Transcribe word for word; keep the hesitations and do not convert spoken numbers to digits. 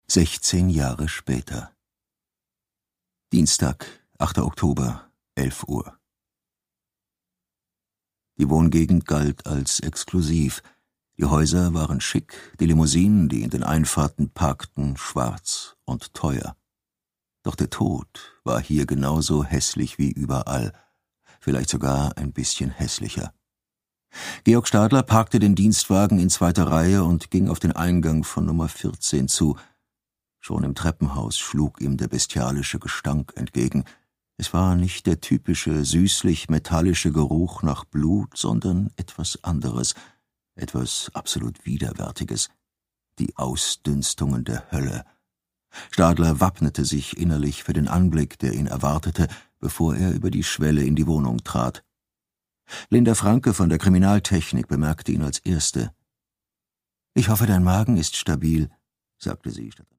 Sechzehn Jahre später. Dienstag, achter Oktober, elf Uhr. Die Wohngegend galt als exklusiv. Die Häuser waren schick, die Limousinen, die in den Einfahrten parkten, schwarz und teuer. Doch der Tod war hier genauso hässlich wie überall, vielleicht sogar ein bisschen hässlicher. Georg Stadler parkte den Dienstwagen in zweiter Reihe und ging auf den Eingang von Nummer vierzehn zu. Schon im Treppenhaus schlug ihm der bestialische Gestank entgegen. Es war nicht der typische, süßlich-metallische Geruch nach Blut, sondern etwas anderes, etwas absolut Widerwärtiges. Die Ausdünstungen der Hölle. Stadler wappnete sich innerlich für den Anblick, der ihn erwartete, bevor er über die Schwelle in die Wohnung trat. Linda Franke von der Kriminaltechnik bemerkte ihn als Erste. »Ich hoffe, dein Magen ist stabil«, sagte sie.